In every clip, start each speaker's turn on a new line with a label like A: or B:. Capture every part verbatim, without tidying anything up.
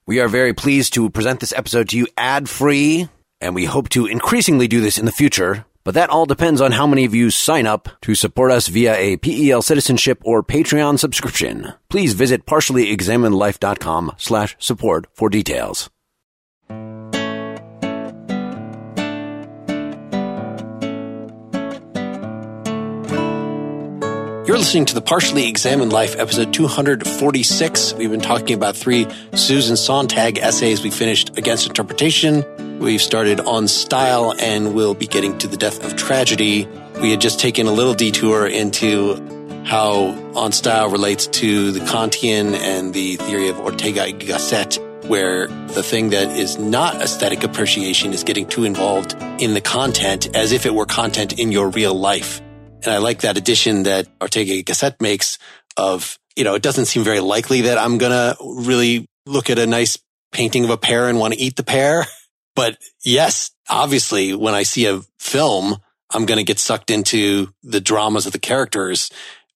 A: We are very pleased to present this episode to you ad-free, and we hope to increasingly do this in the future, but that all depends on how many of you sign up to support us via a P E L citizenship or Patreon subscription. Please visit partiallyexaminedlife.com slash support for details. You're listening to the Partially Examined Life, episode two forty-six. We've been talking about three Susan Sontag essays. We finished Against Interpretation. We've started On Style, and we'll be getting to The Death of Tragedy. We had just taken a little detour into how On Style relates to the Kantian and the theory of Ortega y Gasset, where the thing that is not aesthetic appreciation is getting too involved in the content as if it were content in your real life. And I like that addition that Ortega y Gasset makes of, you know, it doesn't seem very likely that I'm going to really look at a nice painting of a pear and want to eat the pear. But yes, obviously, when I see a film, I'm going to get sucked into the dramas of the characters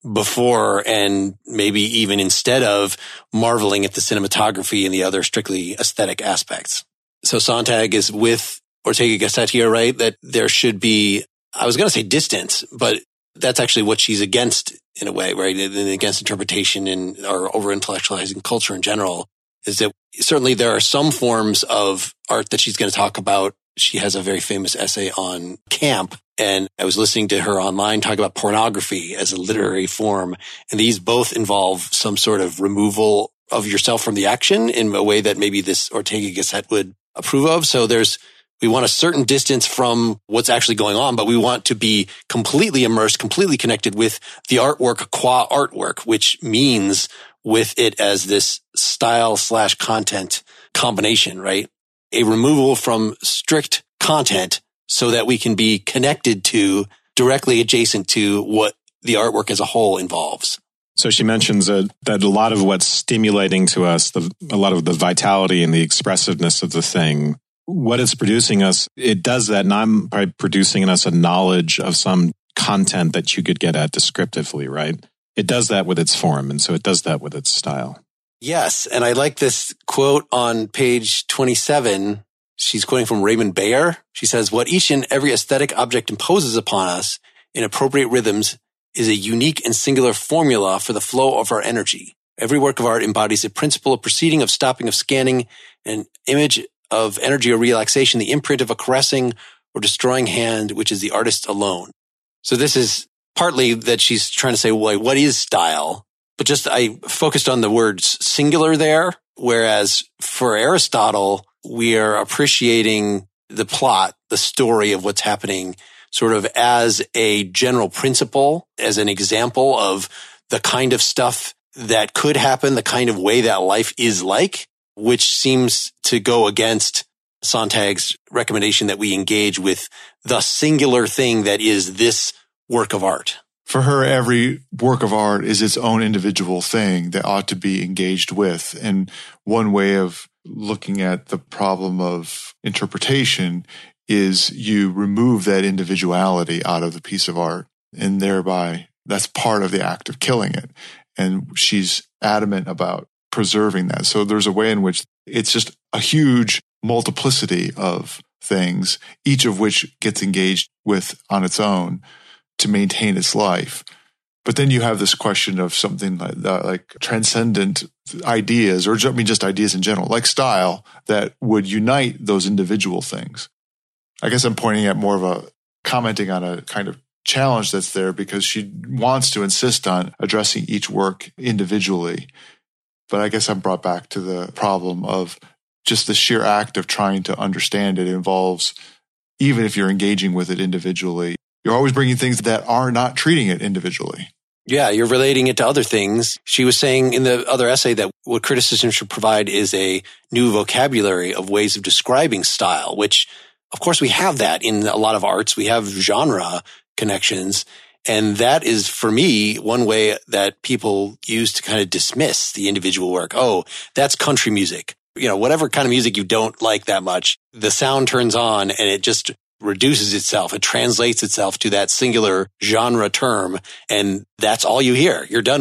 A: before and maybe even instead of marveling at the cinematography and the other strictly aesthetic aspects. So Sontag is with Ortega y Gasset here, right? That there should be, I was going to say distance, but that's actually what she's against in a way, right? And against interpretation and or over-intellectualizing culture in general, is that certainly there are some forms of art that she's going to talk about. She has a very famous essay on camp, and I was listening to her online talk about pornography as a literary form, and these both involve some sort of removal of yourself from the action in a way that maybe this Ortega y Gasset would approve of. So there's We want a certain distance from what's actually going on, but we want to be completely immersed, completely connected with the artwork qua artwork, which means with it as this style slash content combination, right? A removal from strict content so that we can be connected to, directly adjacent to what the artwork as a whole involves.
B: So she mentions uh, that a lot of what's stimulating to us, the, a lot of the vitality and the expressiveness of the thing, what it's producing us, it does that not by producing in us a knowledge of some content that you could get at descriptively, right? It does that with its form, and so it does that with its style.
A: Yes, and I like this quote on page twenty-seven. She's quoting from Raymond Bayer. She says, "What each and every aesthetic object imposes upon us in appropriate rhythms is a unique and singular formula for the flow of our energy. Every work of art embodies a principle of proceeding, of stopping, of scanning, an image of energy or relaxation, the imprint of a caressing or destroying hand, which is the artist alone." So this is partly that she's trying to say, well, what is style? But just I focused on the words singular there, whereas for Aristotle, we are appreciating the plot, the story of what's happening sort of as a general principle, as an example of the kind of stuff that could happen, the kind of way that life is like, which seems to go against Sontag's recommendation that we engage with the singular thing that is this work of art.
C: For her, every work of art is its own individual thing that ought to be engaged with. And one way of looking at the problem of interpretation is you remove that individuality out of the piece of art, and thereby that's part of the act of killing it. And she's adamant about preserving that. So there's a way in which it's just a huge multiplicity of things, each of which gets engaged with on its own to maintain its life. But then you have this question of something like, that, like transcendent ideas, or I mean just ideas in general, like style, that would unite those individual things. I guess I'm pointing at more of a, commenting on a kind of challenge that's there, because she wants to insist on addressing each work individually. But I guess I'm brought back to the problem of just the sheer act of trying to understand it involves, even if you're engaging with it individually, you're always bringing things that are not treating it individually.
A: Yeah, you're relating it to other things. She was saying in the other essay that what criticism should provide is a new vocabulary of ways of describing style, which, of course, we have that in a lot of arts. We have genre connections. And that is, for me, one way that people use to kind of dismiss the individual work. Oh, that's country music. You know, whatever kind of music you don't like that much, the sound turns on and it just reduces itself. It translates itself to that singular genre term. And that's all you hear. You're done with it.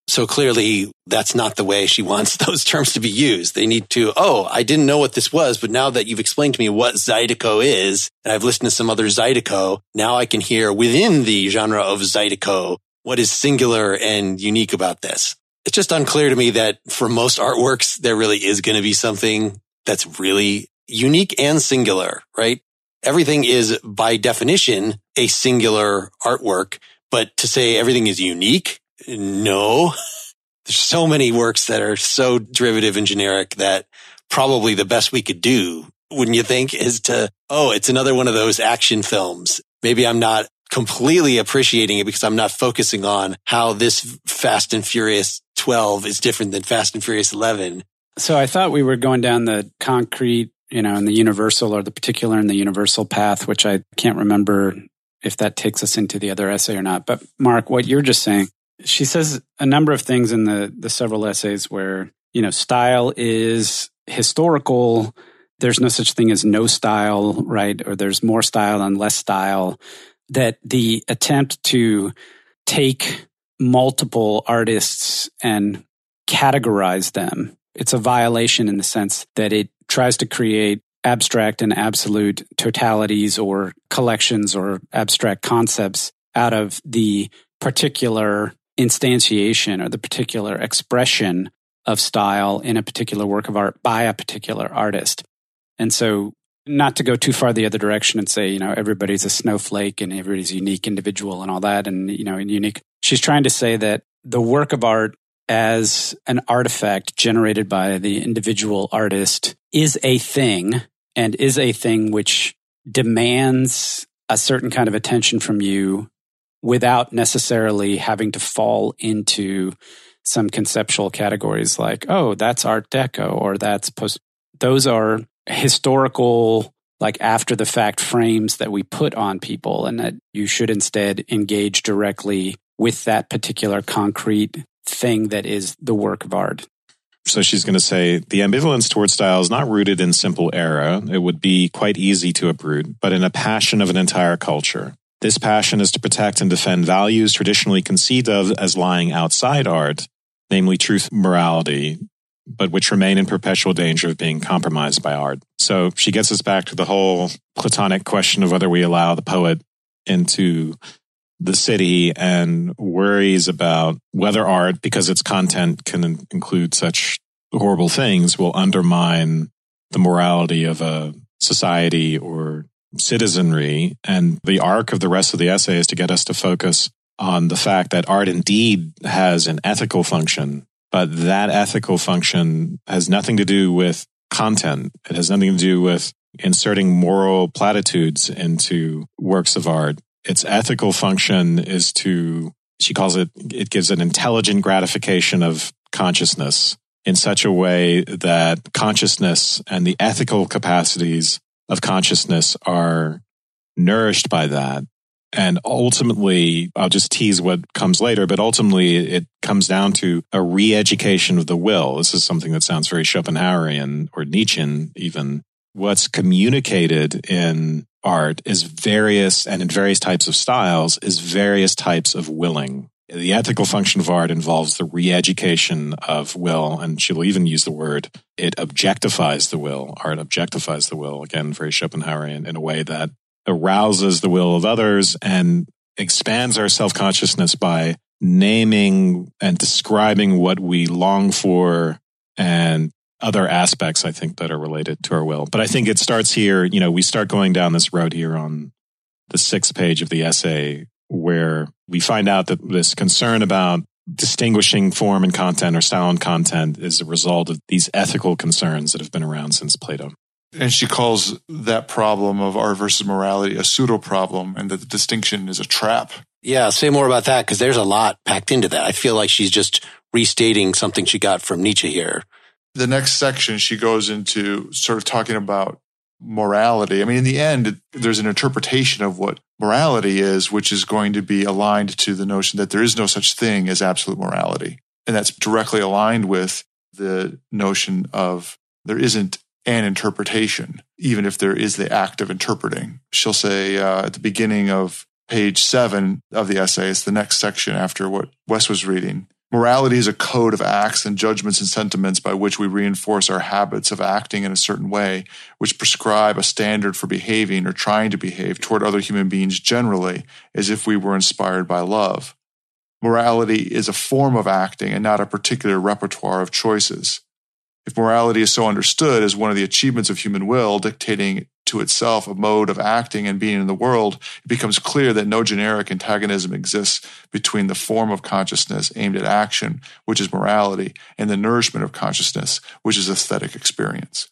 A: So clearly, that's not the way she wants those terms to be used. They need to, oh, I didn't know what this was, but now that you've explained to me what Zydeco is, and I've listened to some other Zydeco, now I can hear within the genre of Zydeco what is singular and unique about this. It's just unclear to me that for most artworks, there really is going to be something that's really unique and singular, right? Everything is, by definition, a singular artwork, but to say everything is unique, no. There's so many works that are so derivative and generic that probably the best we could do, wouldn't you think, is to, oh, it's another one of those action films. Maybe I'm not completely appreciating it because I'm not focusing on how this Fast and Furious twelve is different than Fast and Furious eleven.
D: So I thought we were going down the concrete, you know, and the universal or the particular and the universal path, which I can't remember if that takes us into the other essay or not. But Mark, what you're just saying, she says a number of things in the, the several essays where, you know, style is historical. There's no such thing as no style, right? Or there's more style and less style. That the attempt to take multiple artists and categorize them, it's a violation in the sense that it tries to create abstract and absolute totalities or collections or abstract concepts out of the particular instantiation or the particular expression of style in a particular work of art by a particular artist. And so not to go too far the other direction and say, you know, everybody's a snowflake and everybody's a unique individual and all that and, you know, unique. She's trying to say that the work of art as an artifact generated by the individual artist is a thing and is a thing which demands a certain kind of attention from you without necessarily having to fall into some conceptual categories like, oh, that's Art Deco or that's post. Those are historical, like after the fact frames that we put on people, and that you should instead engage directly with that particular concrete thing that is the work of art.
B: So she's going to say, the ambivalence toward style is not rooted in simple error. It would be quite easy to uproot, but in a passion of an entire culture. This passion is to protect and defend values traditionally conceived of as lying outside art, namely truth, morality, but which remain in perpetual danger of being compromised by art. So she gets us back to the whole Platonic question of whether we allow the poet into the city and worries about whether art, because its content can include such horrible things, will undermine the morality of a society or citizenry. And the arc of the rest of the essay is to get us to focus on the fact that art indeed has an ethical function, but that ethical function has nothing to do with content. It has nothing to do with inserting moral platitudes into works of art. Its ethical function is to, she calls it, it gives an intelligent gratification of consciousness in such a way that consciousness and the ethical capacities of consciousness are nourished by that. And ultimately, I'll just tease what comes later, but ultimately it comes down to a re-education of the will. This is something that sounds very Schopenhauerian or Nietzschean even. What's communicated in art is various, and in various types of styles, is various types of willing. The ethical function of art involves the re-education of will, and she'll even use the word, it objectifies the will. Art objectifies the will, again, very Schopenhauerian, in a way that arouses the will of others and expands our self-consciousness by naming and describing what we long for and other aspects, I think, that are related to our will. But I think it starts here, you know, we start going down this road here on the sixth page of the essay, where we find out that this concern about distinguishing form and content or style and content is a result of these ethical concerns that have been around since Plato.
C: And she calls that problem of art versus morality a pseudo problem, and that the distinction is a trap.
A: Yeah, say more about that, because there's a lot packed into that. I feel like she's just restating something she got from Nietzsche here.
C: The next section, she goes into sort of talking about morality. I mean, in the end, there's an interpretation of what morality is, which is going to be aligned to the notion that there is no such thing as absolute morality. And that's directly aligned with the notion of there isn't an interpretation, even if there is the act of interpreting. She'll say uh, at the beginning of page seven of the essay, it's the next section after what Wes was reading. Morality is a code of acts and judgments and sentiments by which we reinforce our habits of acting in a certain way, which prescribe a standard for behaving or trying to behave toward other human beings generally, as if we were inspired by love. Morality is a form of acting and not a particular repertoire of choices. If morality is so understood as one of the achievements of human will, dictating to itself a mode of acting and being in the world, it becomes clear that no generic antagonism exists between the form of consciousness aimed at action, which is morality, and the nourishment of consciousness, which is aesthetic experience.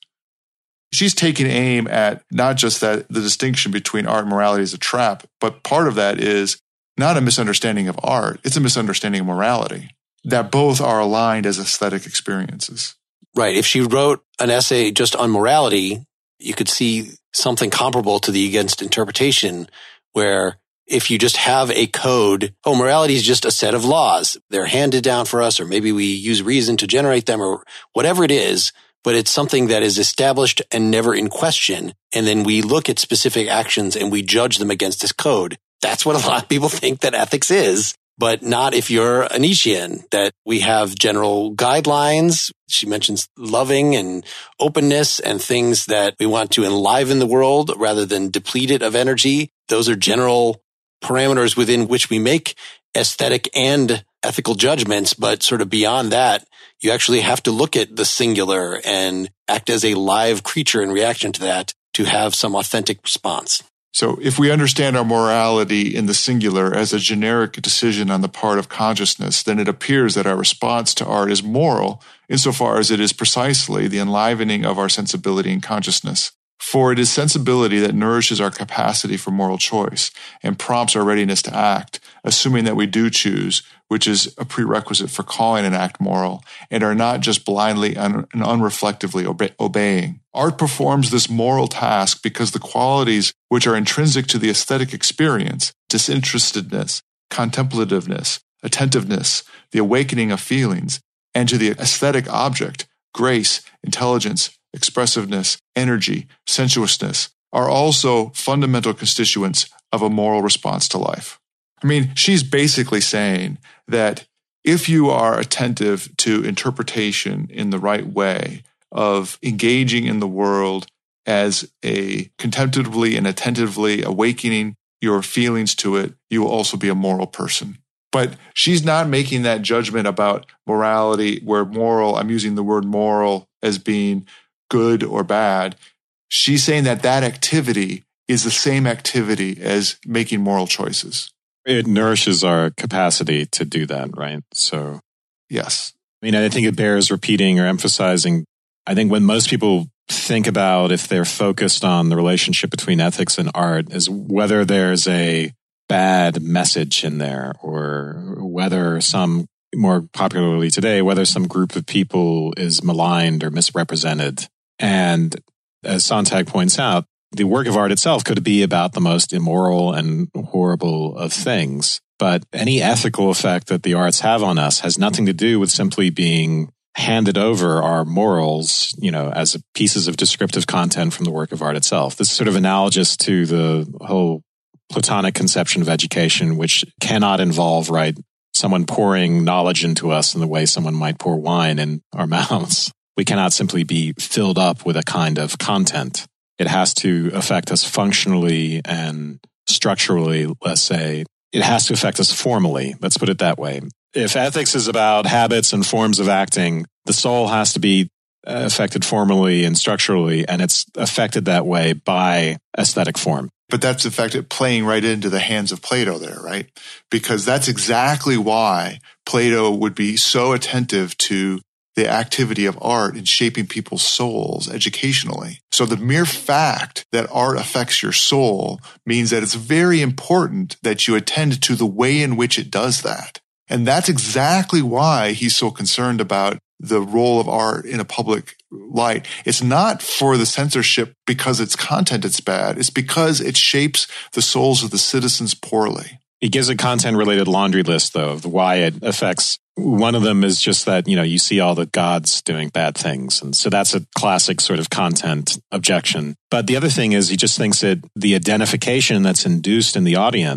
C: She's taking aim at not just that the distinction between art and morality is a trap, but part of that is not a misunderstanding of art, it's a misunderstanding of morality, that both are aligned as aesthetic experiences.
A: Right. If she wrote an essay just on morality, you could see something comparable to the Against Interpretation, where if you just have a code, oh, morality is just a set of laws. They're handed down for us, or maybe we use reason to generate them, or whatever it is, but it's something that is established and never in question. And then we look at specific actions and we judge them against this code. That's what a lot of people think that ethics is. But not if you're a Nietzschean, that we have general guidelines. She mentions loving and openness and things that we want to enliven the world rather than deplete it of energy. Those are general parameters within which we make aesthetic and ethical judgments. But sort of beyond that, you actually have to look at the singular and act as a live creature in reaction to that to have some authentic response.
C: So if we understand our morality in the singular as a generic decision on the part of consciousness, then it appears that our response to art is moral insofar as it is precisely the enlivening of our sensibility and consciousness. For it is sensibility that nourishes our capacity for moral choice and prompts our readiness to act, assuming that we do choose, which is a prerequisite for calling an act moral, and are not just blindly and unreflectively obe- obeying. Art performs this moral task because the qualities which are intrinsic to the aesthetic experience, disinterestedness, contemplativeness, attentiveness, the awakening of feelings, and to the aesthetic object, grace, intelligence, expressiveness, energy, sensuousness, are also fundamental constituents of a moral response to life. I mean, she's basically saying that if you are attentive to interpretation in the right way, of engaging in the world as a contemplatively and attentively awakening your feelings to it, you will also be a moral person. But she's not making that judgment about morality where moral, I'm using the word moral as being good or bad. She's saying that that activity is the same activity as making moral choices.
B: It nourishes our capacity to do that, right? So,
C: yes.
B: I mean, I think it bears repeating or emphasizing. I think when most people think about if they're focused on the relationship between ethics and art is whether there's a bad message in there or whether some, more popularly today, whether some group of people is maligned or misrepresented. And as Sontag points out, the work of art itself could be about the most immoral and horrible of things. But any ethical effect that the arts have on us has nothing to do with simply being handed over our morals, you know, as pieces of descriptive content from the work of art itself. This is sort of analogous to the whole Platonic conception of education, which cannot involve, right, someone pouring knowledge into us in the way someone might pour wine in our mouths. We cannot simply be filled up with a kind of content. It has to affect us functionally and structurally, let's say. It has to affect us formally. Let's put it that way. If ethics is about habits and forms of acting, the soul has to be affected formally and structurally, and it's affected that way by aesthetic form.
C: But that's in fact playing right into the hands of Plato there, right? Because that's exactly why Plato would be so attentive to the activity of art in shaping people's souls educationally. So the mere fact that art affects your soul means that it's very important that you attend to the way in which it does that. And that's exactly why he's so concerned about the role of art in a public light. It's not for the censorship because its content is bad. It's because it shapes the souls of the citizens poorly.
B: He gives a content-related laundry list, though, of why it affects. One of them is just that, you know, you see all the gods doing bad things. And so that's a classic sort of content objection. But the other thing is he just thinks that the identification that's induced in the audience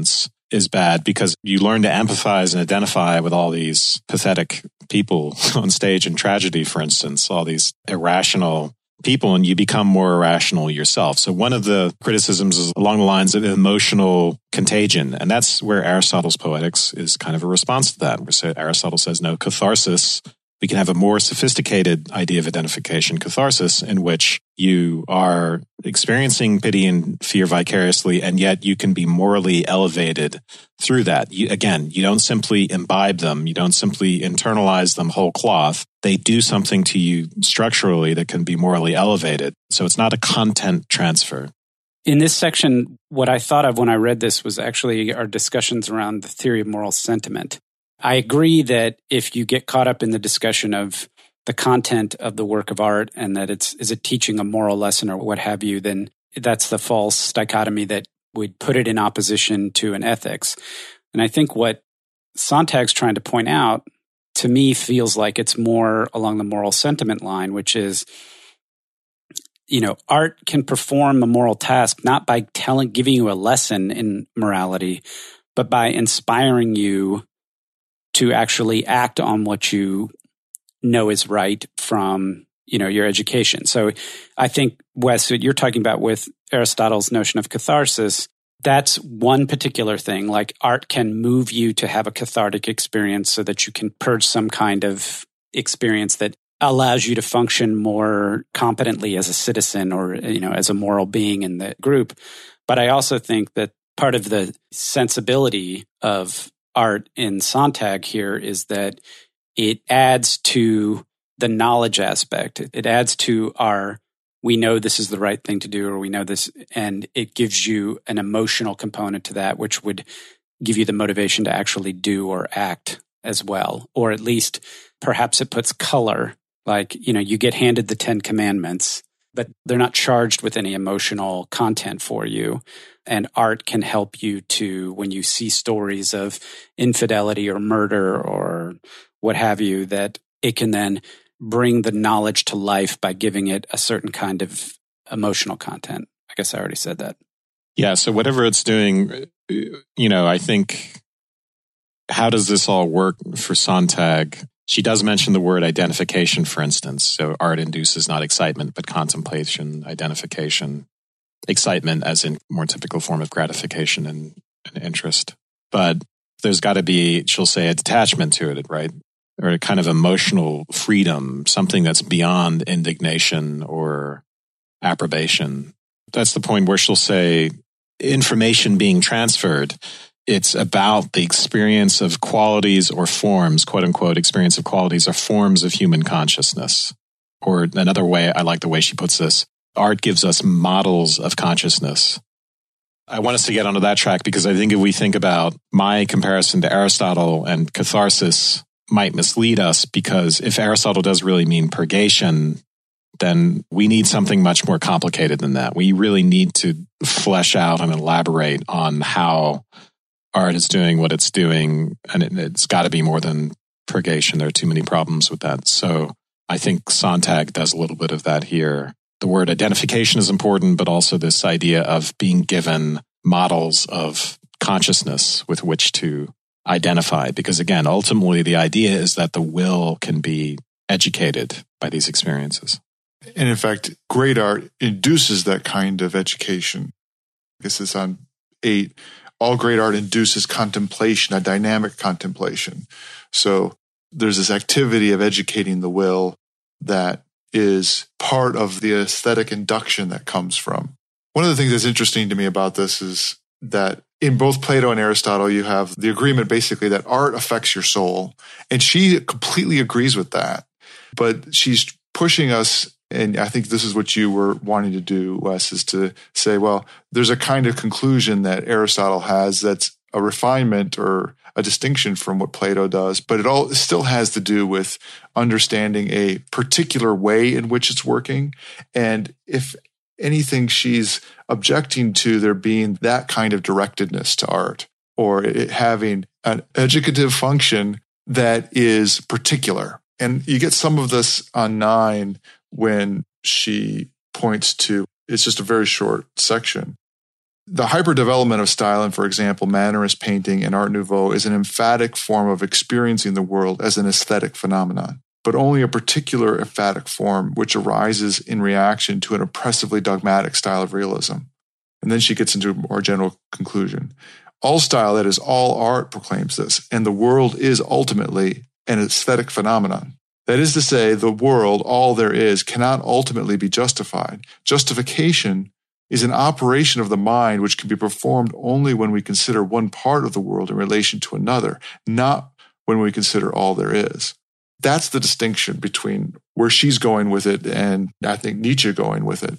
B: is bad because you learn to empathize and identify with all these pathetic people on stage in tragedy, for instance, all these irrational people, and you become more irrational yourself. So one of the criticisms is along the lines of emotional contagion. And that's where Aristotle's Poetics is kind of a response to that. Where Aristotle says, no, catharsis, we can have a more sophisticated idea of identification, catharsis, in which you are experiencing pity and fear vicariously, and yet you can be morally elevated through that. You, again, you don't simply imbibe them. You don't simply internalize them whole cloth. They do something to you structurally that can be morally elevated. So it's not a content transfer.
D: In this section, what I thought of when I read this was actually our discussions around the theory of moral sentiment. I agree that if you get caught up in the discussion of the content of the work of art and that it's, is it teaching a moral lesson or what have you, then that's the false dichotomy that would put it in opposition to an ethics. And I think what Sontag's trying to point out, to me, feels like it's more along the moral sentiment line, which is, you know, art can perform a moral task not by telling, giving you a lesson in morality, but by inspiring you to actually act on what you know is right from, you know, your education. So I think, Wes, what you're talking about with Aristotle's notion of catharsis, that's one particular thing. Like art can move you to have a cathartic experience so that you can purge some kind of experience that allows you to function more competently as a citizen or, you know, as a moral being in the group. But I also think that part of the sensibility of art in Sontag here is that it adds to the knowledge aspect. It adds to our, we know this is the right thing to do, or we know this, and it gives you an emotional component to that, which would give you the motivation to actually do or act as well. Or at least perhaps it puts color, like, you know, you get handed the Ten Commandments, but they're not charged with any emotional content for you. And art can help you to, when you see stories of infidelity or murder or what have you, that it can then bring the knowledge to life by giving it a certain kind of emotional content. I guess I already said that.
B: Yeah, so whatever it's doing, you know, I think, how does this all work for Sontag? She does mention the word identification, for instance. So art induces not excitement, but contemplation, identification. Excitement as in more typical form of gratification and, and interest. But there's got to be, she'll say, a detachment to it, right? Or a kind of emotional freedom, something that's beyond indignation or approbation. That's the point where she'll say information being transferred. It's about the experience of qualities or forms, quote unquote, experience of qualities or forms of human consciousness. Or another way, I like the way she puts this, art gives us models of consciousness. I want us to get onto that track because I think if we think about my comparison to Aristotle and catharsis might mislead us, because if Aristotle does really mean purgation, then we need something much more complicated than that. We really need to flesh out and elaborate on how art is doing what it's doing, and it, it's got to be more than purgation. There are too many problems with that. So I think Sontag does a little bit of that here. The word identification is important, but also this idea of being given models of consciousness with which to identify. Because again, ultimately, the idea is that the will can be educated by these experiences.
C: And in fact, great art induces that kind of education. This is on eight. All great art induces contemplation, a dynamic contemplation. So there's this activity of educating the will that is part of the aesthetic induction that comes from. One of the things that's interesting to me about this is that in both Plato and Aristotle, you have the agreement basically that art affects your soul. And she completely agrees with that. But she's pushing us, and I think this is what you were wanting to do, Wes, is to say, well, there's a kind of conclusion that Aristotle has that's a refinement or a distinction from what Plato does, but it all it still has to do with understanding a particular way in which it's working. And if anything, she's objecting to there being that kind of directedness to art, or it having an educative function that is particular. And you get some of this on nine when she points to, it's just a very short section. The hyperdevelopment of style in, for example, Mannerist painting and Art Nouveau is an emphatic form of experiencing the world as an aesthetic phenomenon, but only a particular emphatic form which arises in reaction to an oppressively dogmatic style of realism. And then she gets into a more general conclusion. All style, that is, all art, proclaims this, and the world is ultimately an aesthetic phenomenon. That is to say, the world, all there is, cannot ultimately be justified. Justification is an operation of the mind which can be performed only when we consider one part of the world in relation to another, not when we consider all there is. That's the distinction between where she's going with it and I think Nietzsche going with it,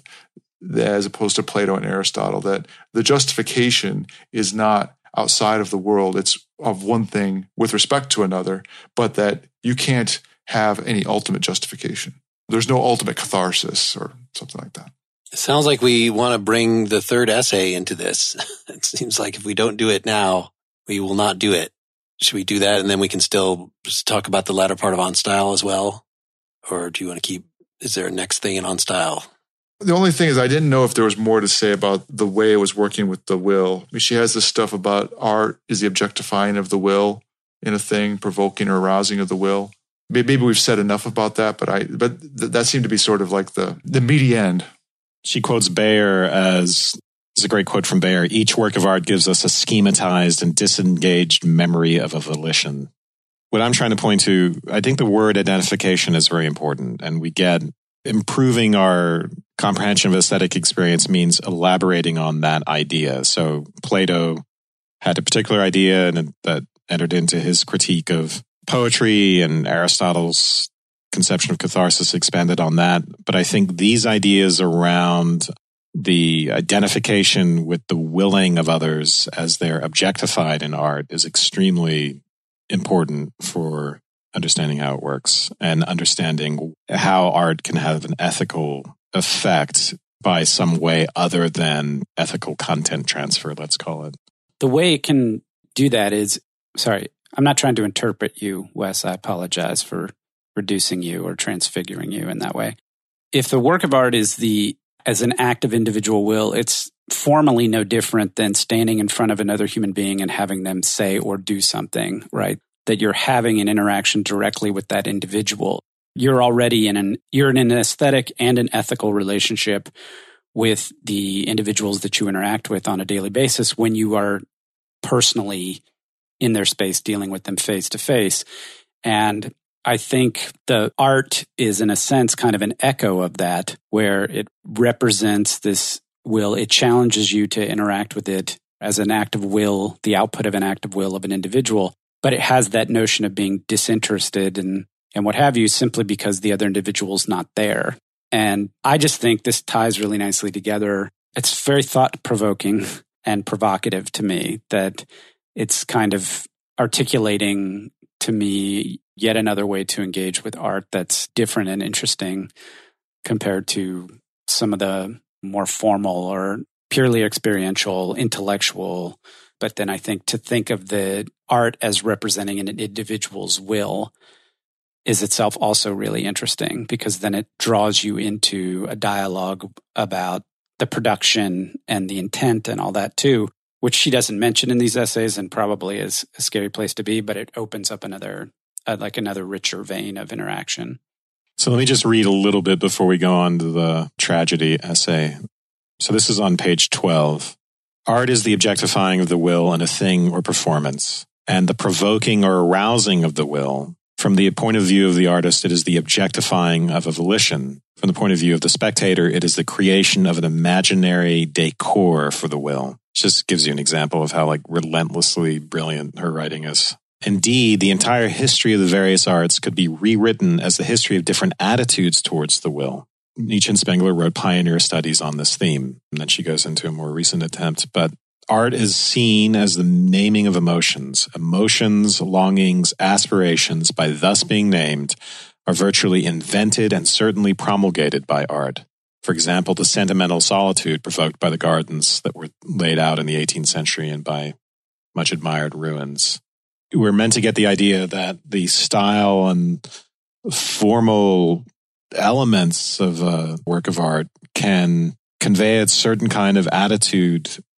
C: as opposed to Plato and Aristotle, that the justification is not outside of the world. It's of one thing with respect to another, but that you can't have any ultimate justification. There's no ultimate catharsis or something like that.
A: It sounds like we want to bring the third essay into this. It seems like if we don't do it now, we will not do it. Should we do that? And then we can still just talk about the latter part of On Style as well? Or do you want to keep, is there a next thing in On Style?
C: The only thing is I didn't know if there was more to say about the way it was working with the will. I mean, she has this stuff about art is the objectifying of the will in a thing, provoking or arousing of the will. Maybe we've said enough about that, but I but th- that seemed to be sort of like the, the meaty end.
B: She quotes Bayer as, it's a great quote from Bayer, each work of art gives us a schematized and disengaged memory of a volition. What I'm trying to point to, I think the word identification is very important, and we get improving our comprehension of aesthetic experience means elaborating on that idea. So Plato had a particular idea and that entered into his critique of poetry, and Aristotle's conception of catharsis expanded on that. But I think these ideas around the identification with the willing of others as they're objectified in art is extremely important for understanding how it works and understanding how art can have an ethical effect by some way other than ethical content transfer, let's call it.
D: The way it can do that is, sorry, I'm not trying to interpret you, Wes. I apologize for reducing you or transfiguring you in that way. If the work of art is the as an act of individual will, it's formally no different than standing in front of another human being and having them say or do something, right? That you're having an interaction directly with that individual. You're already in an you're in an aesthetic and an ethical relationship with the individuals that you interact with on a daily basis when you are personally in their space, dealing with them face to face. And I think the art is, in a sense, kind of an echo of that, where it represents this will. It challenges you to interact with it as an act of will, the output of an act of will of an individual. But it has that notion of being disinterested and, and what have you, simply because the other individual's not there. And I just think this ties really nicely together. It's very thought-provoking and provocative to me that it's kind of articulating to me yet another way to engage with art that's different and interesting compared to some of the more formal or purely experiential, intellectual. But then I think to think of the art as representing an individual's will is itself also really interesting, because then it draws you into a dialogue about the production and the intent and all that too, which she doesn't mention in these essays and probably is a scary place to be, but it opens up another, uh, like another richer vein of interaction.
B: So let me just read a little bit before we go on to the tragedy essay. So this is on page twelve. Art is the objectifying of the will in a thing or performance, and the provoking or arousing of the will. From the point of view of the artist, it is the objectifying of a volition. From the point of view of the spectator, it is the creation of an imaginary decor for the will. Just gives you an example of how like relentlessly brilliant her writing is. Indeed, the entire history of the various arts could be rewritten as the history of different attitudes towards the will. Nietzsche and Spengler wrote pioneer studies on this theme, and then she goes into a more recent attempt. But art is seen as the naming of emotions. Emotions, longings, aspirations, by thus being named, are virtually invented and certainly promulgated by art. For example, the sentimental solitude provoked by the gardens that were laid out in the eighteenth century and by much admired ruins. We're meant to get the idea that the style and formal elements of a work of art can convey a certain kind of attitude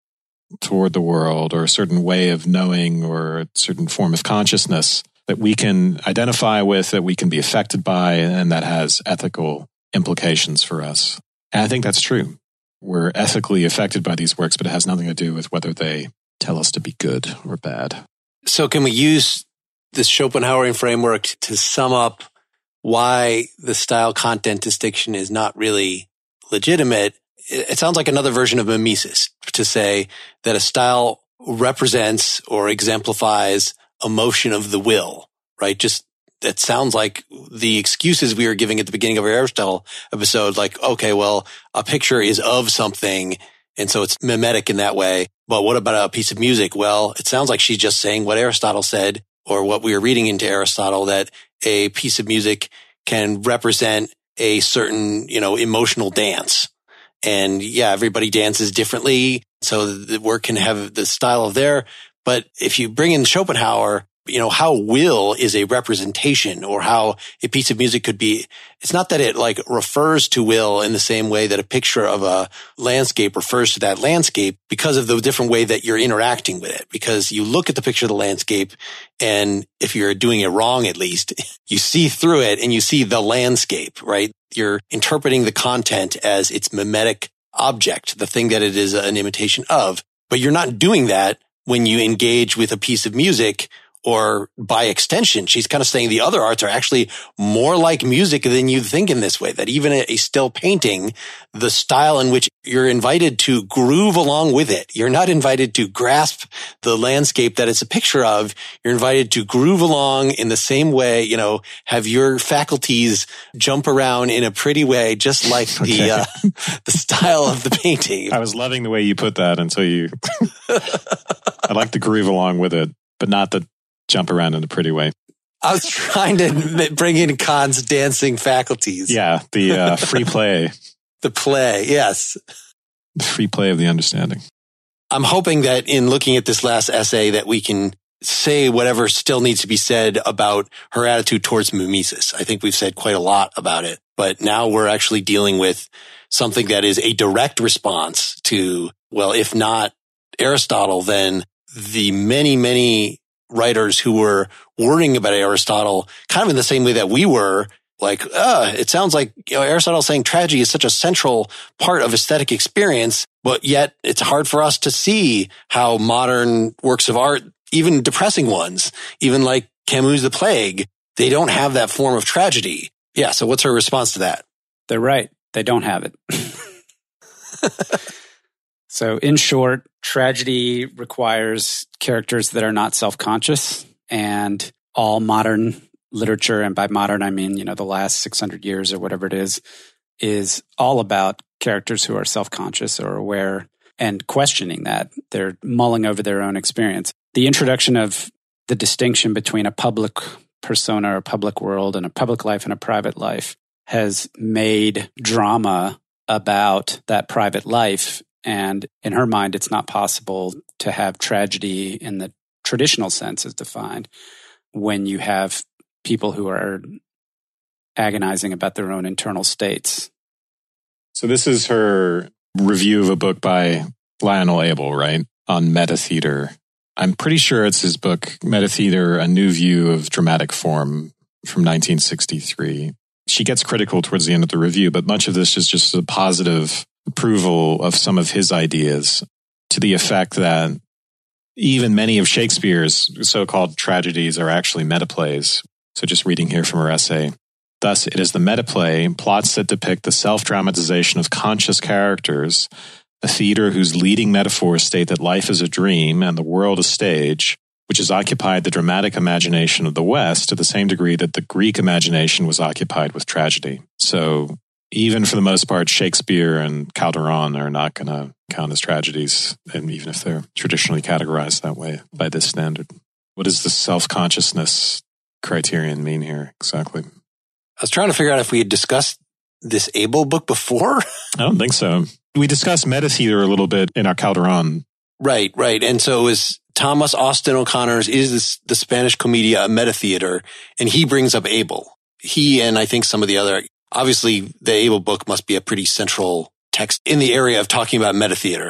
B: toward the world, or a certain way of knowing, or a certain form of consciousness that we can identify with, that we can be affected by, and that has ethical implications for us. And I think that's true. We're ethically affected by these works, but it has nothing to do with whether they tell us to be good or bad.
A: So can we use this Schopenhauerian framework to sum up why the style content distinction is not really legitimate? It sounds like another version of mimesis to say that a style represents or exemplifies emotion of the will, right? Just that sounds like the excuses we were giving at the beginning of our Aristotle episode, like, okay, well, a picture is of something, and so it's mimetic in that way. But what about a piece of music? Well, it sounds like she's just saying what Aristotle said, or what we were reading into Aristotle, that a piece of music can represent a certain, you know, emotional dance. And yeah, everybody dances differently, so the work can have the style of their. But if you bring in Schopenhauer, you know, how will is a representation, or how a piece of music could be. It's not that it like refers to will in the same way that a picture of a landscape refers to that landscape, because of the different way that you're interacting with it. Because you look at the picture of the landscape, and if you're doing it wrong, at least, you see through it and you see the landscape, right? You're interpreting the content as its mimetic object, the thing that it is an imitation of. But you're not doing that when you engage with a piece of music. Or by extension, she's kind of saying the other arts are actually more like music than you think in this way, that even a still painting, the style in which you're invited to groove along with it. You're not invited to grasp the landscape that it's a picture of. You're invited to groove along in the same way, you know, have your faculties jump around in a pretty way, just like the, okay. uh, the style of the painting.
B: I was loving the way you put that until you, I like to groove along with it, but not the jump around in a pretty way.
A: I was trying to bring in Kant's dancing faculties.
B: Yeah, the uh, free play.
A: The play, yes.
B: The free play of the understanding.
A: I'm hoping that in looking at this last essay that we can say whatever still needs to be said about her attitude towards mimesis. I think we've said quite a lot about it, but now we're actually dealing with something that is a direct response to, well, if not Aristotle, then the many, many writers who were worrying about Aristotle kind of in the same way that we were, like, uh, it sounds like, you know, Aristotle saying tragedy is such a central part of aesthetic experience, but yet it's hard for us to see how modern works of art, even depressing ones, even like Camus' The Plague, they don't have that form of tragedy. Yeah, so what's her response to that?
D: They're right. They don't have it. So in short, tragedy requires characters that are not self-conscious, and all modern literature, and by modern I mean, you know, the last six hundred years or whatever it is, is all about characters who are self-conscious or aware and questioning that. They're mulling over their own experience. The introduction of the distinction between a public persona or a public world and a public life and a private life has made drama about that private life. And in her mind, it's not possible to have tragedy in the traditional sense as defined when you have people who are agonizing about their own internal states.
B: So this is her review of a book by Lionel Abel, right? On metatheater. I'm pretty sure it's his book, Metatheater, A New View of Dramatic Form, from nineteen sixty-three. She gets critical towards the end of the review, but much of this is just a positive approval of some of his ideas, to the effect that even many of Shakespeare's so-called tragedies are actually metaplays. So just reading here from her essay. Thus, it is the metaplay, plots that depict the self-dramatization of conscious characters, a theater whose leading metaphors state that life is a dream and the world a stage, which has occupied the dramatic imagination of the West to the same degree that the Greek imagination was occupied with tragedy. So even for the most part, Shakespeare and Calderon are not going to count as tragedies, and even if they're traditionally categorized that way by this standard. What does the self-consciousness criterion mean here exactly?
A: I was trying to figure out if we had discussed this Abel book before.
B: I don't think so. We discussed metatheater a little bit in our Calderon.
A: Right, right. And so is Thomas Austin O'Connor's Is this the Spanish Comedia a Metatheater? And he brings up Abel. He and I think some of the other, obviously the Abel book must be a pretty central text in the area of talking about metatheater.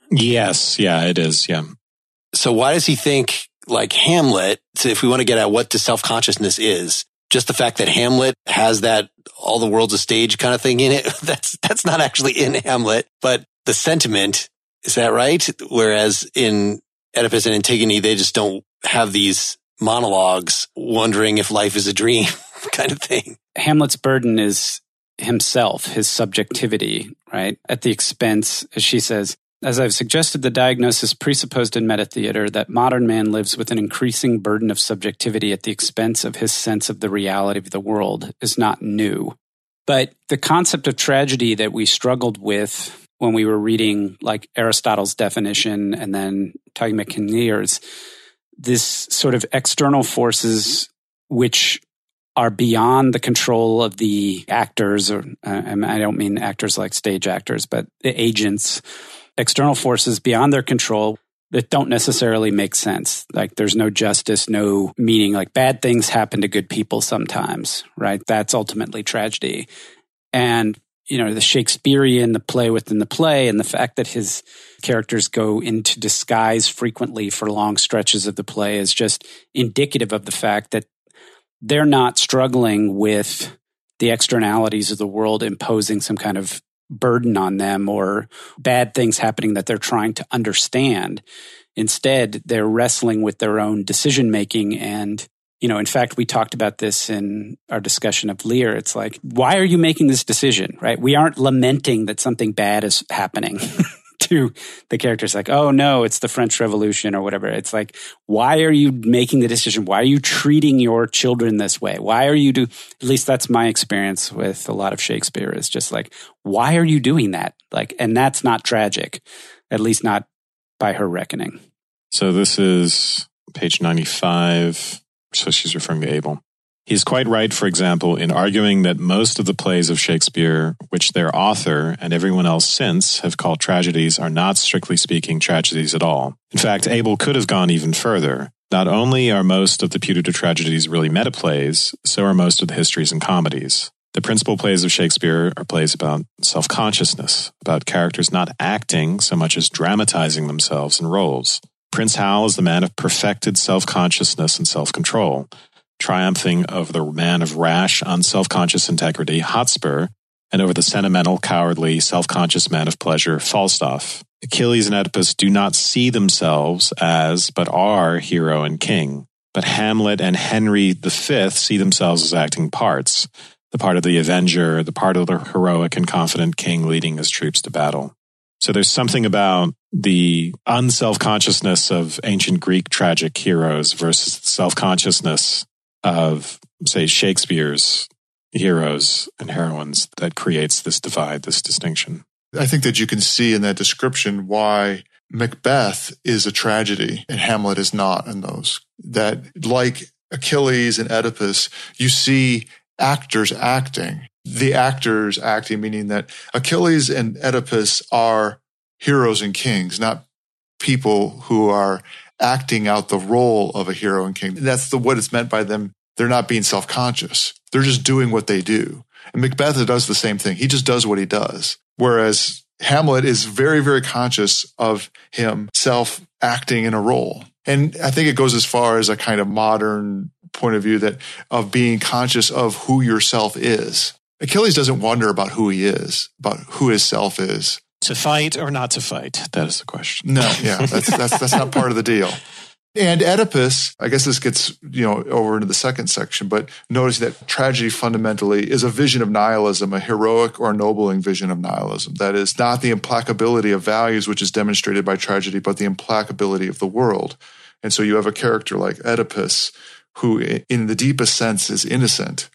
B: Yes, yeah, it is, yeah.
A: So why does he think, like Hamlet, so if we want to get at what the self-consciousness is, just the fact that Hamlet has that all the world's a stage kind of thing in it, that's that's not actually in Hamlet, but the sentiment, is that right? Whereas in Oedipus and Antigone, they just don't have these monologues wondering if life is a dream kind of thing.
D: Hamlet's burden is himself, his subjectivity, right? At the expense, as she says, as I've suggested, the diagnosis presupposed in metatheater that modern man lives with an increasing burden of subjectivity at the expense of his sense of the reality of the world is not new. But the concept of tragedy that we struggled with when we were reading like Aristotle's definition and then talking about Kinnear's, this sort of external forces which are beyond the control of the actors, or uh, I don't mean actors like stage actors, but the agents, external forces beyond their control that don't necessarily make sense. Like there's no justice, no meaning, like bad things happen to good people sometimes, right? That's ultimately tragedy. And, you know, the Shakespearean, the play within the play, and the fact that his characters go into disguise frequently for long stretches of the play is just indicative of the fact that they're not struggling with the externalities of the world imposing some kind of burden on them or bad things happening that they're trying to understand. Instead, they're wrestling with their own decision making. And, you know, in fact, we talked about this in our discussion of Lear. It's like, why are you making this decision, right? We aren't lamenting that something bad is happening to the characters like, oh no, it's the French Revolution or whatever. It's like, why are you making the decision? Why are you treating your children this way? Why are you do? At least that's my experience with a lot of Shakespeare. Is just like, why are you doing that? Like, and that's not tragic, at least not by her reckoning.
B: So this is page ninety-five. So she's referring to Abel. He's quite right, for example, in arguing that most of the plays of Shakespeare, which their author and everyone else since have called tragedies, are not, strictly speaking, tragedies at all. In fact, Abel could have gone even further. Not only are most of the putative tragedies really metaplays, so are most of the histories and comedies. The principal plays of Shakespeare are plays about self-consciousness, about characters not acting so much as dramatizing themselves in roles. Prince Hal is the man of perfected self-consciousness and self-control, triumphing over the man of rash, unself-conscious integrity, Hotspur, and over the sentimental, cowardly, self-conscious man of pleasure, Falstaff. Achilles and Oedipus do not see themselves as, but are, hero and king. But Hamlet and Henry the Fifth see themselves as acting parts, the part of the avenger, the part of the heroic and confident king leading his troops to battle. So there's something about the unself-consciousness of ancient Greek tragic heroes versus the self-consciousness of, say, Shakespeare's heroes and heroines that creates this divide, this distinction.
C: I think that you can see in that description why Macbeth is a tragedy and Hamlet is not in those. That like Achilles and Oedipus, you see actors acting. The actors acting, meaning that Achilles and Oedipus are heroes and kings, not people who are acting out the role of a hero and king. That's the what it's meant by them. They're not being self-conscious. They're just doing what they do. And Macbeth does the same thing. He just does what he does. Whereas Hamlet is very, very conscious of himself acting in a role. And I think it goes as far as a kind of modern point of view that of being conscious of who yourself is. Achilles doesn't wonder about who he is, about who his self is.
B: To fight or not to fight? That is the question.
C: No, yeah, that's that's that's not part of the deal. And Oedipus, I guess this gets, you know, over into the second section, but notice that tragedy fundamentally is a vision of nihilism, a heroic or ennobling vision of nihilism. That is not the implacability of values, which is demonstrated by tragedy, but the implacability of the world. And so you have a character like Oedipus, who in the deepest sense is innocent.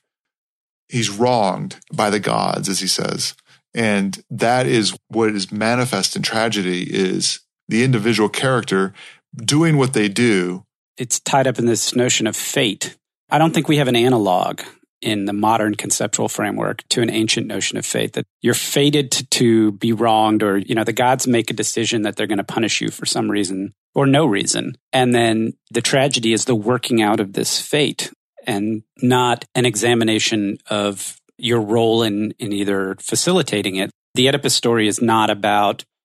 C: He's wronged by the gods, as he says. And that is what is manifest in tragedy, is the individual character doing what they do.
D: It's tied up in this notion of fate. I don't think we have an analog in the modern conceptual framework to an ancient notion of fate, that you're fated to, to be wronged, or, you know, the gods make a decision that they're going to punish you for some reason or no reason. And then the tragedy is the working out of this fate and not an examination of your role in, in either facilitating it. The Oedipus story is not about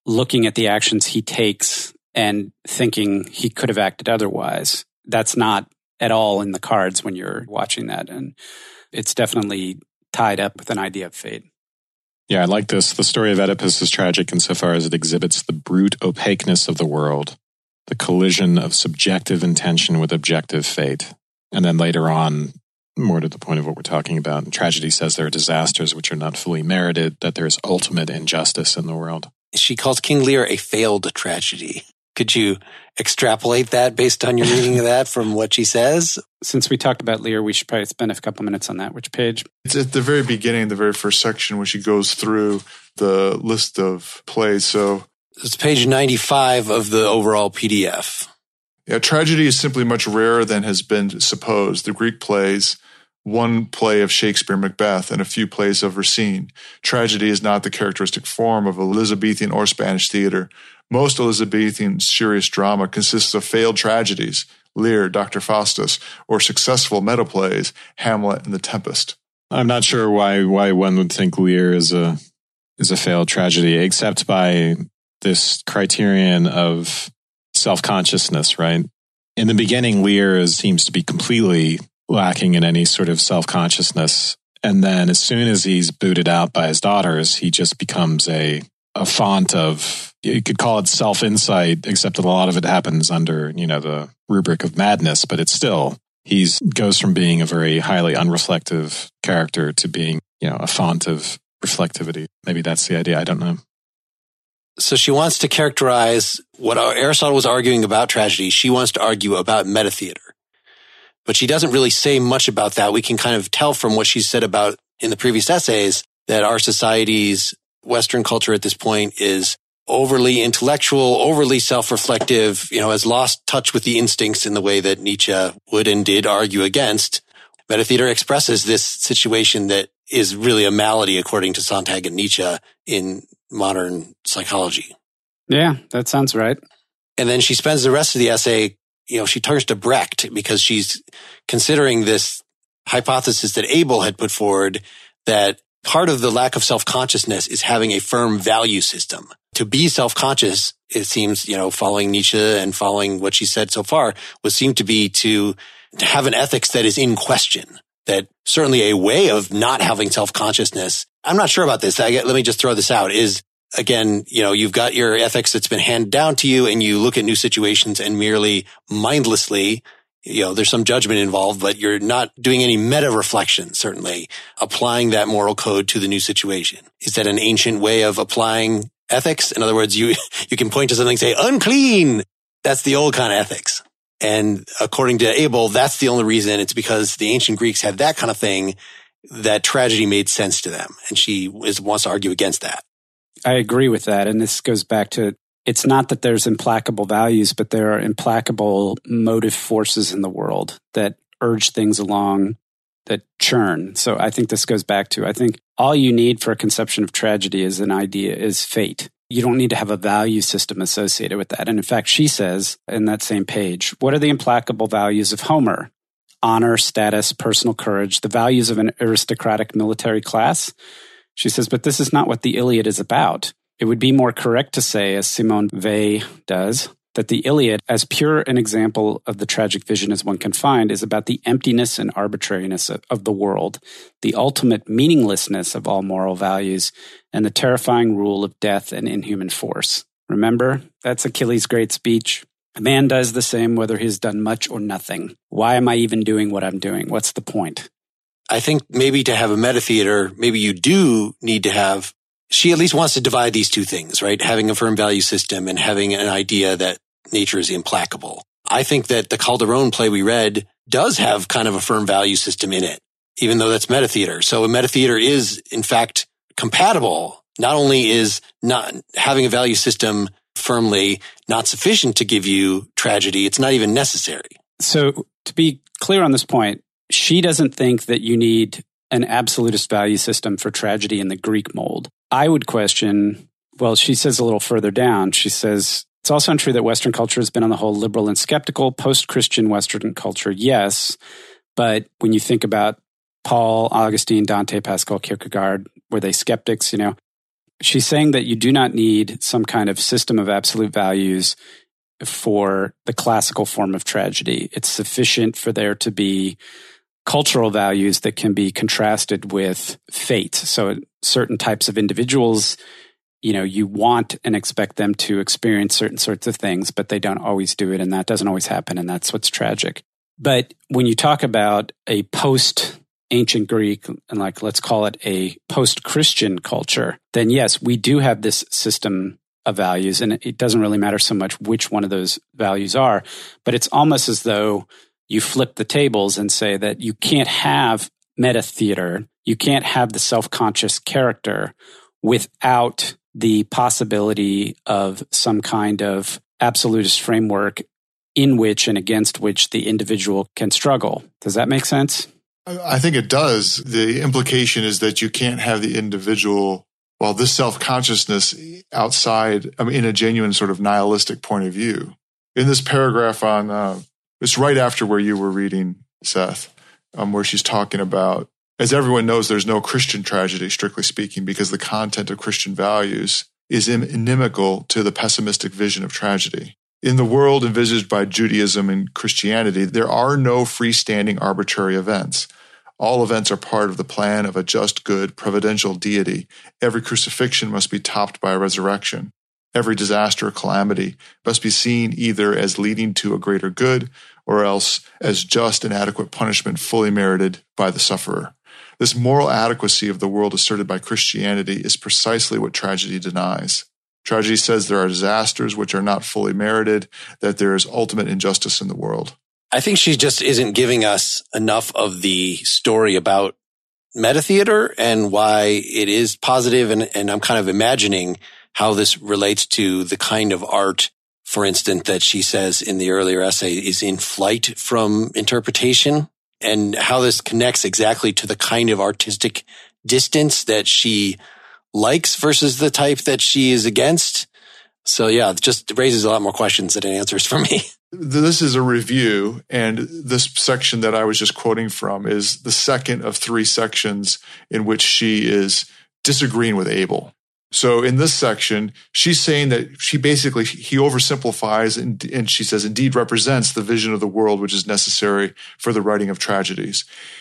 D: looking at the actions he takes and thinking he could have acted otherwise. That's not at all in the cards when you're watching that. And it's definitely tied up with an idea of fate.
B: Yeah, I like this. The story of Oedipus is tragic insofar as it exhibits the brute opaqueness of the world, the collision of subjective intention with objective fate. And then later on, more to the point of what we're talking about, tragedy says there are disasters which are not fully merited, that there is ultimate injustice in the world.
A: She calls King Lear a failed tragedy. Could you extrapolate that based on your reading of that from what she says?
D: Since we talked about Lear, we should probably spend a couple minutes on that. Which page?
C: It's at the very beginning, the very first section, when she goes through the list of plays. So
A: it's page ninety-five of the overall P D F.
C: Yeah, tragedy is simply much rarer than has been supposed. The Greek plays, one play of Shakespeare, Macbeth, and a few plays of Racine. Tragedy is not the characteristic form of Elizabethan or Spanish theater. Most Elizabethan serious drama consists of failed tragedies, Lear, Doctor Faustus, or successful metaplays, Hamlet and The Tempest.
B: I'm not sure why why one would think Lear is a is a failed tragedy, except by this criterion of self-consciousness, right? In the beginning, Lear is, seems to be completely lacking in any sort of self-consciousness. And then as soon as he's booted out by his daughters, he just becomes a, a font of, you could call it self-insight, except that a lot of it happens under, you know, the rubric of madness, but it's still, he's goes from being a very highly unreflective character to being, you know, a font of reflectivity. Maybe that's the idea. I don't know.
A: So she wants to characterize what Aristotle was arguing about tragedy. She wants to argue about metatheater. But she doesn't really say much about that. We can kind of tell from what she said about in the previous essays that our society's Western culture at this point is overly intellectual, overly self-reflective, you know, has lost touch with the instincts in the way that Nietzsche would and did argue against. Metatheater expresses this situation that is really a malady, according to Sontag and Nietzsche, in modern psychology.
D: Yeah, that sounds right.
A: And then she spends the rest of the essay, you know, she turns to Brecht because she's considering this hypothesis that Abel had put forward, that part of the lack of self-consciousness is having a firm value system. To be self-conscious, it seems, you know, following Nietzsche and following what she said so far, would seem to be to, to have an ethics that is in question. That certainly a way of not having self-consciousness, I'm not sure about this. I, let me just throw this out, is, again, you know, you've got your ethics that's been handed down to you and you look at new situations and merely mindlessly, you know, there's some judgment involved, but you're not doing any meta reflection, certainly, applying that moral code to the new situation. Is that an ancient way of applying ethics? In other words, you, you can point to something and say, unclean. That's the old kind of ethics. And according to Abel, that's the only reason. It's because the ancient Greeks had that kind of thing, that tragedy made sense to them. And she is, wants to argue against that.
D: I agree with that. And this goes back to, it's not that there's implacable values, but there are implacable motive forces in the world that urge things along, that churn. So I think this goes back to, I think all you need for a conception of tragedy is an idea, is fate. You don't need to have a value system associated with that. And in fact, she says in that same page, what are the implacable values of Homer? Honor, status, personal courage, the values of an aristocratic military class? She says, but this is not what the Iliad is about. It would be more correct to say, as Simone Weil does, that the Iliad, as pure an example of the tragic vision as one can find, is about the emptiness and arbitrariness of the world, the ultimate meaninglessness of all moral values, and the terrifying rule of death and inhuman force. Remember, that's Achilles' great speech. A man does the same whether he's done much or nothing. Why am I even doing what I'm doing? What's the point?
A: I think maybe to have a metatheater, maybe you do need to have, she at least wants to divide these two things, right? Having a firm value system and having an idea that nature is implacable. I think that the Calderon play we read does have kind of a firm value system in it, even though that's metatheater. So a metatheater is, in fact, compatible. Not only is not having a value system firmly not sufficient to give you tragedy, it's not even necessary.
D: So to be clear on this point, she doesn't think that you need an absolutist value system for tragedy in the Greek mold. I would question, well, she says a little further down, she says, it's also untrue that Western culture has been on the whole liberal and skeptical. Post-Christian Western culture, yes. But when you think about Paul, Augustine, Dante, Pascal, Kierkegaard, were they skeptics? You know, she's saying that you do not need some kind of system of absolute values for the classical form of tragedy. It's sufficient for there to be cultural values that can be contrasted with fate. So certain types of individuals, you know, you want and expect them to experience certain sorts of things, but they don't always do it, and that doesn't always happen, and that's what's tragic. But when you talk about a post-ancient Greek, and like let's call it a post-Christian culture, then yes, we do have this system of values, and it doesn't really matter so much which one of those values are, but it's almost as though you flip the tables and say that you can't have meta theater, you can't have the self-conscious character without the possibility of some kind of absolutist framework in which and against which the individual can struggle. Does that make sense?
C: I think it does. The implication is that you can't have the individual, well, this self-consciousness outside, I mean, in a genuine sort of nihilistic point of view. In this paragraph on, uh, it's right after where you were reading, Seth, um, where she's talking about, as everyone knows, there's no Christian tragedy, strictly speaking, because the content of Christian values is inimical to the pessimistic vision of tragedy. In the world envisaged by Judaism and Christianity, there are no freestanding arbitrary events. All events are part of the plan of a just, good, providential deity. Every crucifixion must be topped by a resurrection. Every disaster or calamity must be seen either as leading to a greater good or else as just and adequate punishment fully merited by the sufferer. This moral adequacy of the world asserted by Christianity is precisely what tragedy denies. Tragedy says there are disasters which are not fully merited, that there is ultimate injustice in the world.
A: I think she just isn't giving us enough of the story about metatheater and why it is positive, and, and I'm kind of imagining how this relates to the kind of art, for instance, that she says in the earlier essay is in flight from interpretation, and how this connects exactly to the kind of artistic distance that she likes versus the type that she is against. So yeah, it just raises a lot more questions than it answers for me.
C: This is a review, and this section that I was just quoting from is the second of three sections in which she is disagreeing with Abel. So in this section, she's saying that she basically, he oversimplifies and, and she says, indeed represents the vision of the world which is necessary for the writing of tragedies.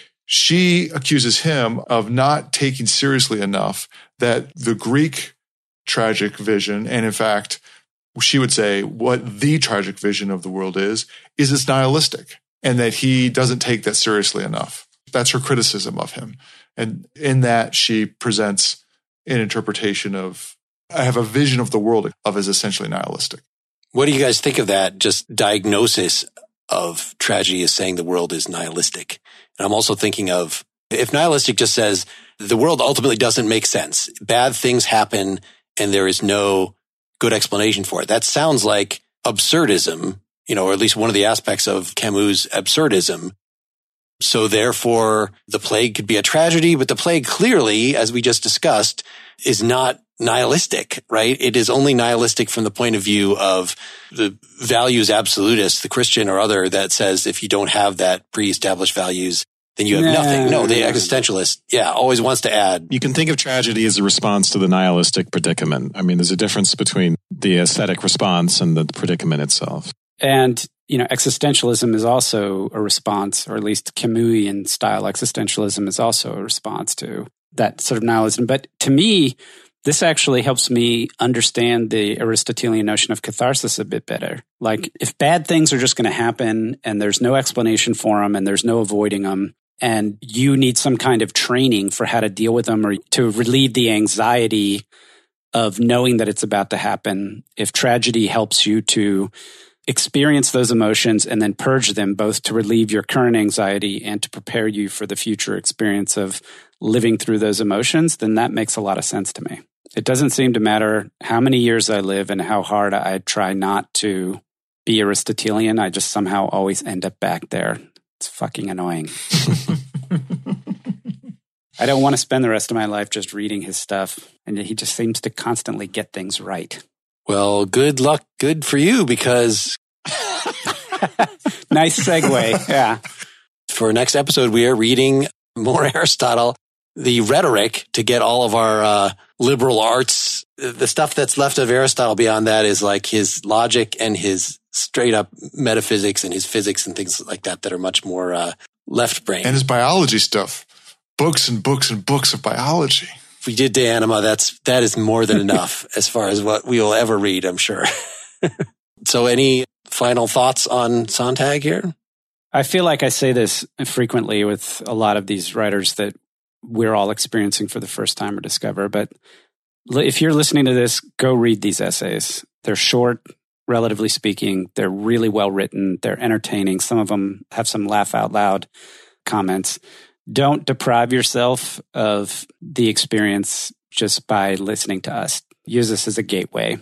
C: She accuses him of not taking seriously enough that the Greek tragic vision, and in fact, she would say what the tragic vision of the world is, is it's nihilistic, and that he doesn't take that seriously enough. That's her criticism of him. And in that, she presents an interpretation of, I have a vision of the world of as essentially nihilistic.
A: What do you guys think of that just diagnosis of tragedy as saying the world is nihilistic? And I'm also thinking of, if nihilistic just says the world ultimately doesn't make sense, bad things happen and there is no good explanation for it. That sounds like absurdism, you know, or at least one of the aspects of Camus' absurdism. So therefore, the plague could be a tragedy, but the plague clearly, as we just discussed, is not nihilistic, right? It is only nihilistic from the point of view of the values absolutist, the Christian or other, that says if you don't have that pre-established values, then you have
D: no,
A: nothing. No, the existentialist, yeah, always wants to add.
B: You can think of tragedy as a response to the nihilistic predicament. I mean, there's a difference between the aesthetic response and the predicament itself.
D: And, you know, existentialism is also a response, or at least Camusian style existentialism is also a response to that sort of nihilism. But to me, this actually helps me understand the Aristotelian notion of catharsis a bit better. Like, if bad things are just going to happen and there's no explanation for them and there's no avoiding them, and you need some kind of training for how to deal with them or to relieve the anxiety of knowing that it's about to happen, if tragedy helps you to experience those emotions and then purge them, both to relieve your current anxiety and to prepare you for the future experience of living through those emotions, then that makes a lot of sense to me. It doesn't seem to matter how many years I live and how hard I try not to be Aristotelian. I just somehow always end up back there. It's fucking annoying. I don't want to spend the rest of my life just reading his stuff, and he just seems to constantly get things right.
A: Well, good luck. Good for you, because...
D: Nice segue, yeah.
A: For next episode, we are reading more Aristotle, the rhetoric, to get all of our uh, liberal arts. The stuff that's left of Aristotle beyond that is like his logic and his straight up metaphysics and his physics and things like that that are much more uh, left brain.
C: And his biology stuff. Books and books and books of biology.
A: If we did De Anima, that's, that is more than enough as far as what we will ever read, I'm sure. So any final thoughts on Sontag here?
D: I feel like I say this frequently with a lot of these writers that we're all experiencing for the first time or discover. But if you're listening to this, go read these essays. They're short, relatively speaking. They're really well written. They're entertaining. Some of them have some laugh out loud comments. Don't deprive yourself of the experience just by listening to us. Use this as a gateway.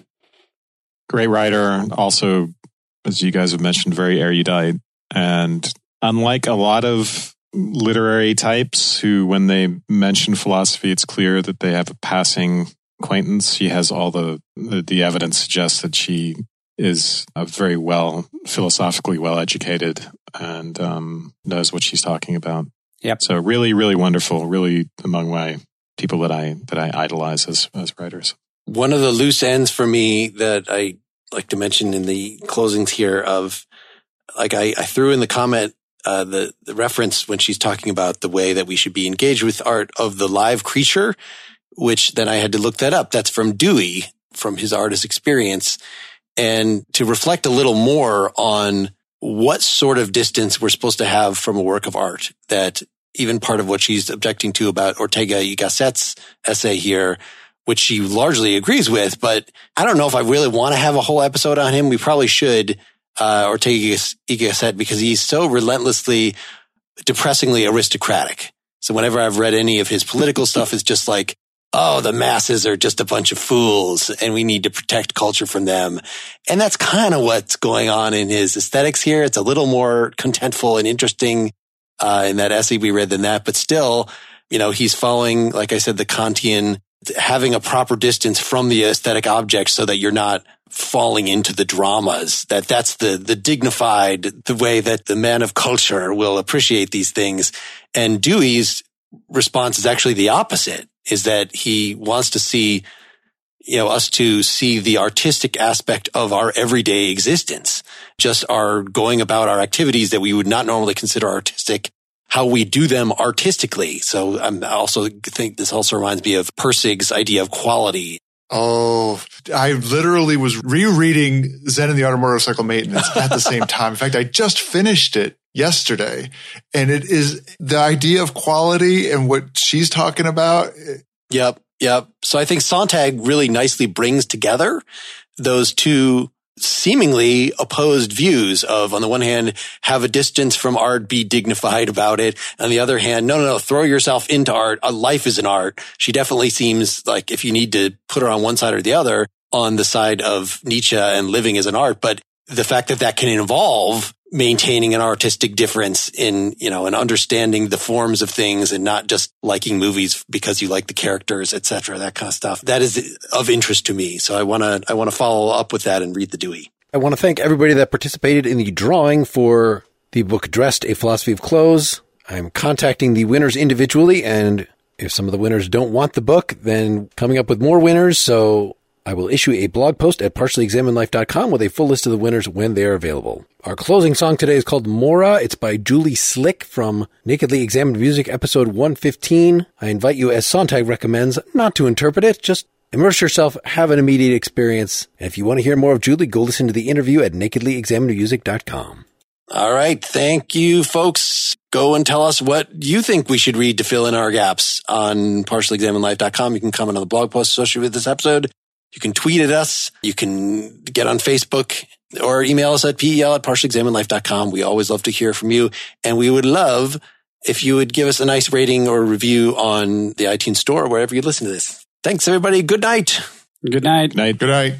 B: Great writer. Also, as you guys have mentioned, very erudite. And unlike a lot of literary types who, when they mention philosophy, it's clear that they have a passing acquaintance. She has all the, the, the evidence suggests that she is a very well, philosophically well educated and um, knows what she's talking about.
D: Yep.
B: So really, really wonderful, really among my people that I, that I idolize as, as writers.
A: One of the loose ends for me that I like to mention in the closings here of, like I, I threw in the comment, uh, the, the reference when she's talking about the way that we should be engaged with art of the live creature, which then I had to look that up. That's from Dewey, from his artist experience. And to reflect a little more on what sort of distance we're supposed to have from a work of art, that even part of what she's objecting to about Ortega y Gasset's essay here, which she largely agrees with, but I don't know if I really want to have a whole episode on him. We probably should, uh, Ortega y Gasset, because he's so relentlessly, depressingly aristocratic. So whenever I've read any of his political stuff, it's just like, oh, the masses are just a bunch of fools and we need to protect culture from them. And that's kind of what's going on in his aesthetics here. It's a little more contentful and interesting uh, in that essay we read than that. But still, you know, he's following, like I said, the Kantian, having a proper distance from the aesthetic object so that you're not falling into the dramas, that that's the, the dignified, the way that the man of culture will appreciate these things. And Dewey's response is actually the opposite, is that he wants to see, you know, us to see the artistic aspect of our everyday existence, just our going about our activities that we would not normally consider artistic, how we do them artistically. So I'm, I also think this also reminds me of Persig's idea of quality.
C: Oh, I literally was rereading Zen and the Art of Motorcycle Maintenance at the same time. In fact, I just finished it yesterday, and it is the idea of quality and what she's talking about.
A: Yep, yep. So I think Sontag really nicely brings together those two seemingly opposed views of, on the one hand, have a distance from art, be dignified about it. On the other hand, no, no, no, throw yourself into art. A life is an art. She definitely seems like, if you need to put her on one side or the other, on the side of Nietzsche and living as an art. But the fact that that can involve maintaining an artistic difference in, you know, and understanding the forms of things and not just liking movies because you like the characters, et cetera, that kind of stuff. That is of interest to me. So I want to, I want to follow up with that and read the Dewey.
E: I want to thank everybody that participated in the drawing for the book Dressed, A Philosophy of Clothes. I'm contacting the winners individually, and if some of the winners don't want the book, then coming up with more winners. So I will issue a blog post at partially examined life dot com with a full list of the winners when they are available. Our closing song today is called Mora. It's by Julie Slick from Nakedly Examined Music, episode one fifteen. I invite you, as Sontag recommends, not to interpret it. Just immerse yourself, have an immediate experience. And if you want to hear more of Julie, go listen to the interview at nakedly examined music dot com.
A: All right. Thank you, folks. Go and tell us what you think we should read to fill in our gaps on partially examined life dot com. You can comment on the blog post associated with this episode. You can tweet at us. You can get on Facebook or email us at pel at partially examined life dot com. We always love to hear from you. And we would love if you would give us a nice rating or review on the iTunes store or wherever you listen to this. Thanks, everybody. Good night.
D: Good night.
B: Good night.
C: Good night.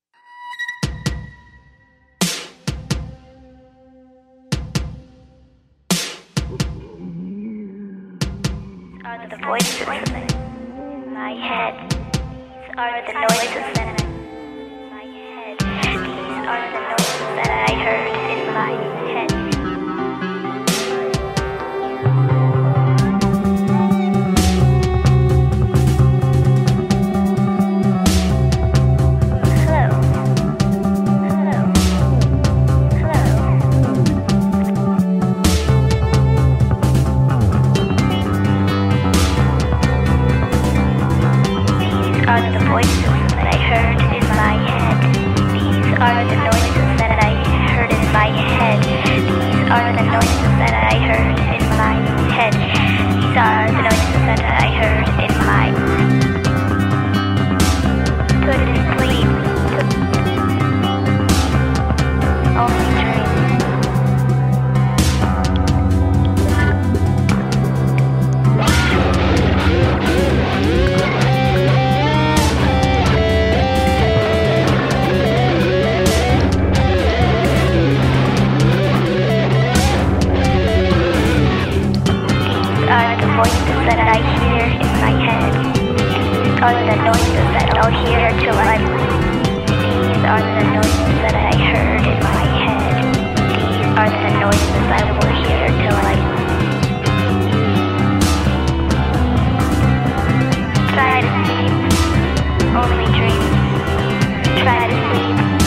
F: Are the voices in my head? Are the noises in my head? These are the noises that I heard in my head. Dreams.